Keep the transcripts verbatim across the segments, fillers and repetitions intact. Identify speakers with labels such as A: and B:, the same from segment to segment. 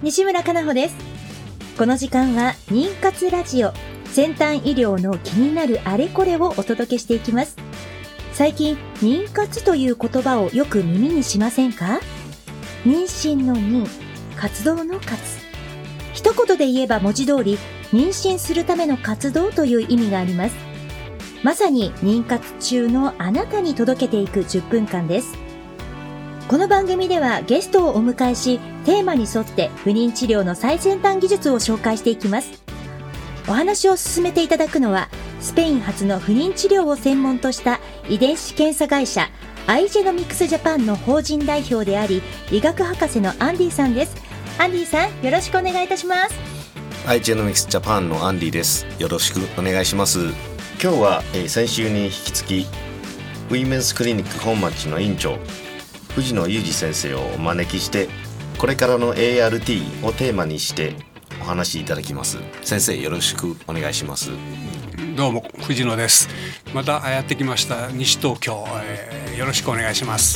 A: 西村かなほです。この時間は妊活ラジオ、先端医療の気になるあれこれをお届けしていきます。最近妊活という言葉をよく耳にしませんか？妊娠の妊、活動の活。一言で言えば文字通り妊娠するための活動という意味があります。まさに妊活中のあなたに届けていくじゅっぷんかんです。この番組ではゲストをお迎えし、テーマに沿って不妊治療の最先端技術を紹介していきます。お話を進めていただくのは、スペイン発の不妊治療を専門とした遺伝子検査会社アイジェノミクスジャパンの法人代表であり、医学博士のアンディさんです。アンディさん、よろしくお願いいたします。
B: アイジェノミクスジャパンのアンディです。よろしくお願いします。今日は、えー、先週に引き続きウィメンスクリニック本町の院長藤野裕二先生をお招きして、これからの エーアールティー をテーマにしてお話しいただきます。先生、よろしくお願いします。
C: どうも藤野です。またやってきました西東京、えー、よろしくお願いします。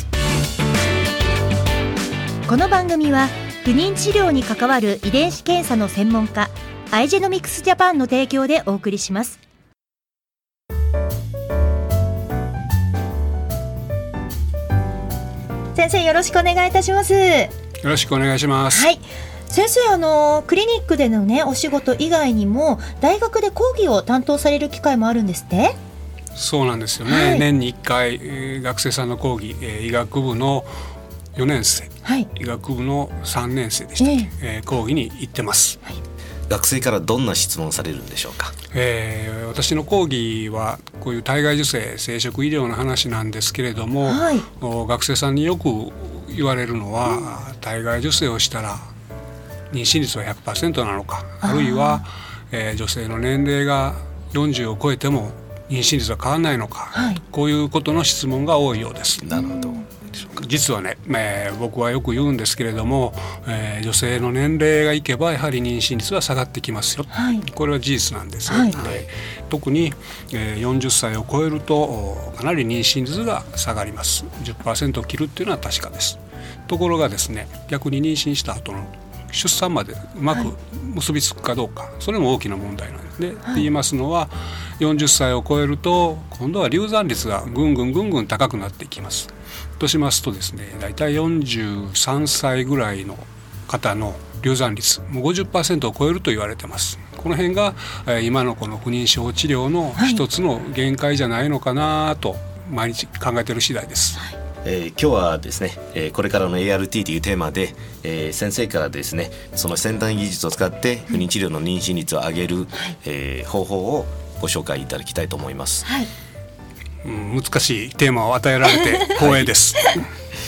A: この番組は不妊治療に関わる遺伝子検査の専門家アイジェノミクスジャパンの提供でお送りします。先生、よろしくお願いいたします。よ
C: ろしくお願いします。
A: はい、先生、あのクリニックでのねお仕事以外にも大学で講義を担当される機会もあるんですって？
C: そうなんですよね、はい、年にいっかい、えー、学生さんの講義、えー、医学部のよねん生、はい、医学部のさんねん生でしたっけ、えーえー、講義に行ってます。はい、
B: 学生からどんな質問されるんでしょうか？
C: えー、私の講義はこういう体外受精生殖医療の話なんですけれども、はい、学生さんによく言われるのは、うん、体外受精をしたら妊娠率は ひゃくパーセント なのか、あるいは、えー、女性の年齢がよんじゅうを超えても妊娠率は変わらないのか、はい、こういうことの質問が多いようです。
B: なるほど。
C: 実はね、えー、僕はよく言うんですけれども、えー、女性の年齢がいけばやはり妊娠率は下がってきますよ、はい、これは事実なんですよ、はい、で特に、えー、よんじゅっさいを超えるとかなり妊娠率が下がります。 じゅっパーセント を切るっていうのは確かです。ところがですね、逆に妊娠した後の出産までうまく結びつくかどうか、はい、それも大きな問題なんですね、はい、って言いますのは、よんじゅっさいを超えると今度は流産率がぐんぐんぐんぐん高くなっていきます。としますとですね、だいたいよんじゅうさんさいぐらいの方の流産率もう ごじゅっパーセント を超えると言われてます。この辺が、えー、今のこの不妊症治療の一つの限界じゃないのかなと毎日考えている次第です。はい、
B: えー、今日はですね、えー、これからの エーアールティー というテーマで、えー、先生からですね、その先端技術を使って不妊治療の妊娠率を上げる、はい、えー、方法をご紹介いただきたいと思います。はい、
C: うん、難しいテーマを与えられて光栄です。はい、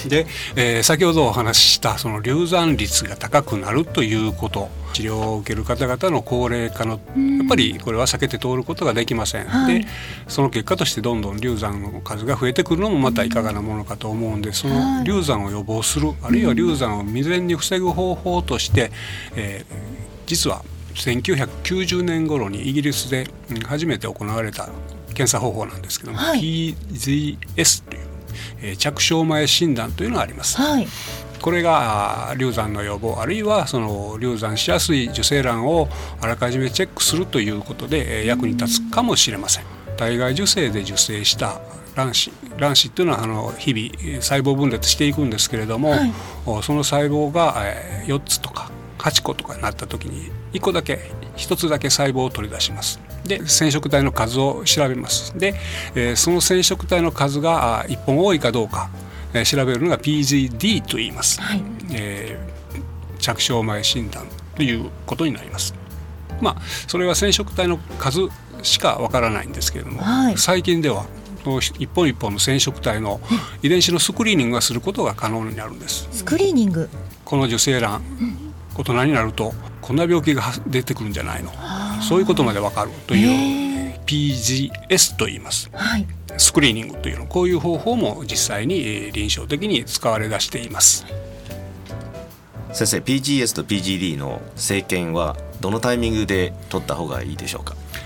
C: で、えー、先ほどお話ししたその流産率が高くなるということ、治療を受ける方々の高齢化のやっぱりこれは避けて通ることができません。はい、でその結果としてどんどん流産の数が増えてくるのもまたいかがなものかと思うんで、その流産を予防する、あるいは流産を未然に防ぐ方法として、えー、実はせんきゅうひゃくきゅうじゅうねん頃にイギリスで初めて行われた検査方法なんですけども、はい、ピージーエス という、えー、着床前診断というのがあります。はい、これが流産の予防、あるいはその流産しやすい受精卵をあらかじめチェックするということで、えー、役に立つかもしれません。体外受精で受精した卵子卵子っていうのはあの日々細胞分裂していくんですけれども、はい、その細胞が、えー、よっつとかはちことかになった時にいっこだけひとつだけ細胞を取り出します。で染色体の数を調べます。で、えー、その染色体の数がいっぽん多いかどうか、えー、調べるのが ピージーディー と言います。はい、えー、着床前診断ということになります。まあそれは染色体の数しかわからないんですけれども、はい、最近では一本一本の染色体の遺伝子のスクリーニングがすることが可能になるんです。
A: スクリーニング、
C: この受精卵、うん、大人になるとこんな病気が出てくるんじゃないの、そういうことまで分かるという ピージーエス と言います。はい、スクリーニングというの、こういう方法も実際に臨床的に使われ出しています。
B: 先生、 ピージーエス と ピージーディー の生検はどのタイミングで取った方がいいでしょうか？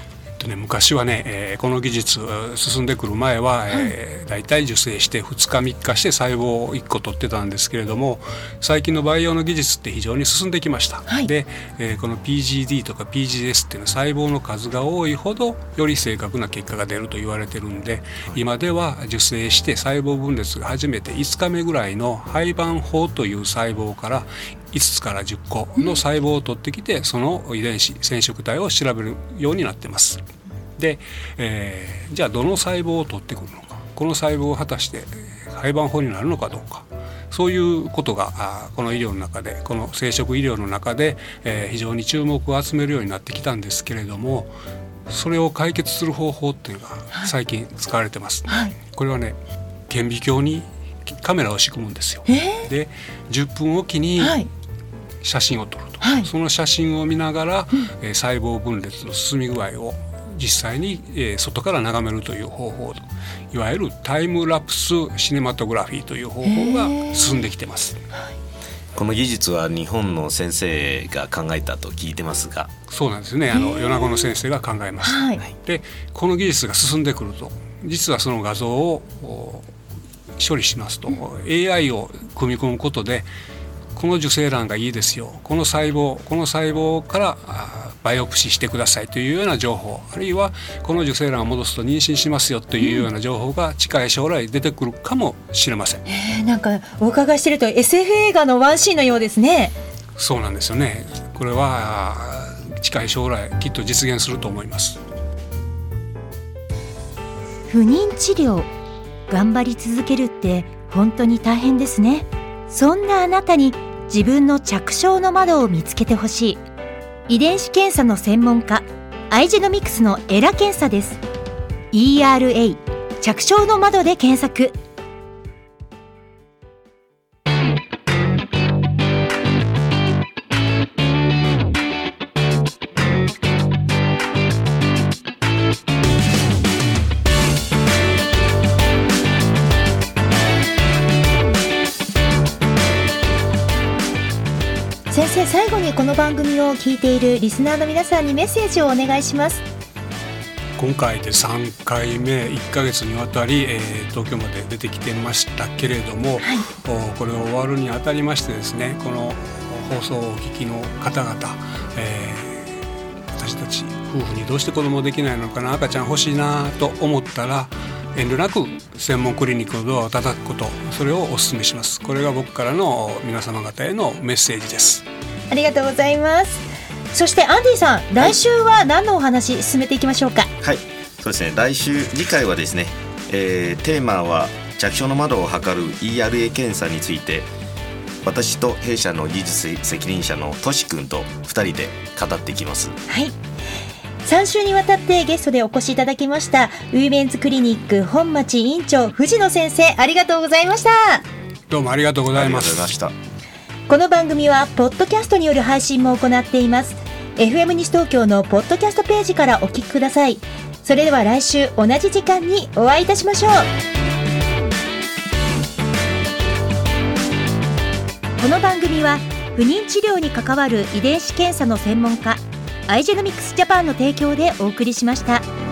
C: ね、昔はね、えー、この技術進んでくる前は、はい、えー、だいたい受精してふつかみっかして細胞をいっこ取ってたんですけれども、最近の培養の技術って非常に進んできました、はい、で、えー、この ピージーディー とか ピージーエス っていうのは細胞の数が多いほどより正確な結果が出ると言われてるんで、はい、今では受精して細胞分裂が初めていつかめぐらいの胚盤胞という細胞からいつつからじゅっこの細胞を取ってきて、その遺伝子染色体を調べるようになってます。で、えー、じゃあどの細胞を取ってくるのか、この細胞を果たして胚盤胞になるのかどうか、そういうことがこの医療の中で、この生殖医療の中で、えー、非常に注目を集めるようになってきたんですけれども、それを解決する方法っていうのが最近使われてます、はい、これはね、顕微鏡にカメラを仕組むんですよ、えー、でじゅっぷんおきに写真を撮ると、はい、その写真を見ながら、うん、えー、細胞分裂の進み具合を実際に、えー、外から眺めるという方法、いわゆるタイムラプスシネマトグラフィーという方法が進んできてます、えー、
B: この技術は日本の先生が考えたと聞いてますが。
C: そうなんですね、あの米子の先生が考えました、はい、でこの技術が進んでくると、実はその画像を処理しますと、うん、エーアイ を組み込むことで、この受精卵がいいですよ、この細胞この細胞からバイオプシーしてくださいというような情報、あるいはこの受精卵を戻すと妊娠しますよというような情報が近い将来出てくるかもしれません、
A: えー、なんかお伺いしてると エスエフ 映画のワンシーンのようですね。
C: そうなんですよね。これは近い将来きっと実現すると思います。
A: 不妊治療、頑張り続けるって本当に大変ですね。そんなあなたに自分の着床の窓を見つけてほしい。遺伝子検査の専門家、アイジェノミクスのエラ検査です。 イーアールエー 着床の窓で検索。先生、最後にこの番組を聞いているリスナーの皆さんにメッセージをお願いします。
C: 今回でさんかいめ、いっかげつにわたり、えー、東京まで出てきてましたけれども、はい、これを終わるにあたりましてですね、この放送をお聞きの方々、えー、私たち夫婦にどうして子供できないのかな、赤ちゃん欲しいなと思ったら、遠慮なく専門クリニックのドアを叩くこと、それをお勧めします。これが僕からの皆様方へのメッセージです。
A: ありがとうございます。そしてアンディさん、来週は何のお話進めていきましょうか。
B: はい、そうですね、来週次回はですね、えー、テーマは着床の窓を測る イーアールエー 検査について、私と弊社の技術責任者のトシ君とふたりで語っていきます。
A: はい、さん週にわたってゲストでお越しいただきましたウィメンズクリニック本町院長藤野先生、ありがとうございました。
C: どうもありがとうございます。
A: この番組はポッドキャストによる配信も行っています。 エフエム 西東京のポッドキャストページからお聞きください。それでは来週同じ時間にお会いいたしましょう。この番組は不妊治療に関わる遺伝子検査の専門家アイジェノミクスジャパンの提供でお送りしました。